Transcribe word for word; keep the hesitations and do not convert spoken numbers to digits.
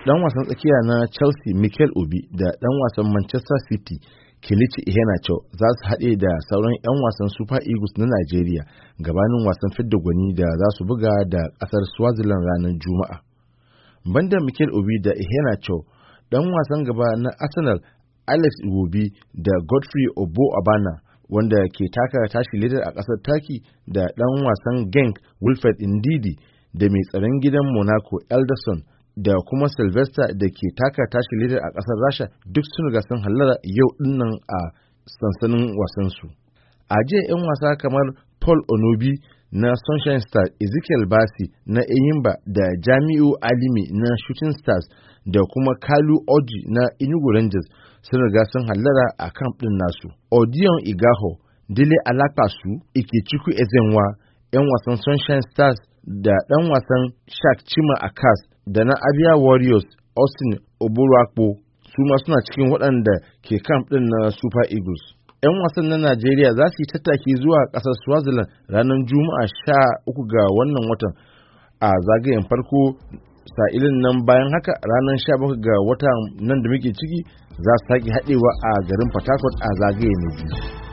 dan wasan tsakiya na Chelsea Mikel Obi da dan wasan Manchester City Kelechi Iheanacho za su haɗe da sauran 'yan wasan Super Eagles na Najeriya gabanin wasan fidda gwani da za su buga da ƙasar Swaziland ranar Juma'a. Banda Mikel Obi da Iheanacho, dan wasan gaba na Arsenal Alex Iwobi da Godfrey Obo-Abana wanda ke taka tashi ledar a ƙasar Turkey da dan wasan Genk Wilfred Ndidi da mai tsaron gidan Monaco Ederson da kuma Sylvester da ke taka tashi ledar a ƙasar Rasha duk sun riga sun hallara yau dinnan a sansanin wasansu. A jiya 'yan wasa kamar Paul Onobi na Sunshine Stars, Ezekiel Basi na Enyimba da Jamiu Alimi na Shooting Stars da kuma Kalu Oji na Enugu Rangers sun riga sun hallara a camp din nasu. Odion Igaho, Dele Alakasu, Ikechukwu Ezenwa, 'yan wasan Sunshine Stars da ɗan wasan Shark Chima Akas da na Abia Warriors Austin Oburuakpo su ma suna cikin waɗanda ke camp ɗin na Super Eagles. 'Yan wasan na Najeriya za su yi tattaki zuwa ƙasar Swaziland ranar Juma'a sha uku ga wannan watan a zagayen farko, sa'ilin nan bayan haka ranar sha bakwai ga watan nan da muke ciki za su sake haɗewa a garin Port Harcourt a zagaye na biyu.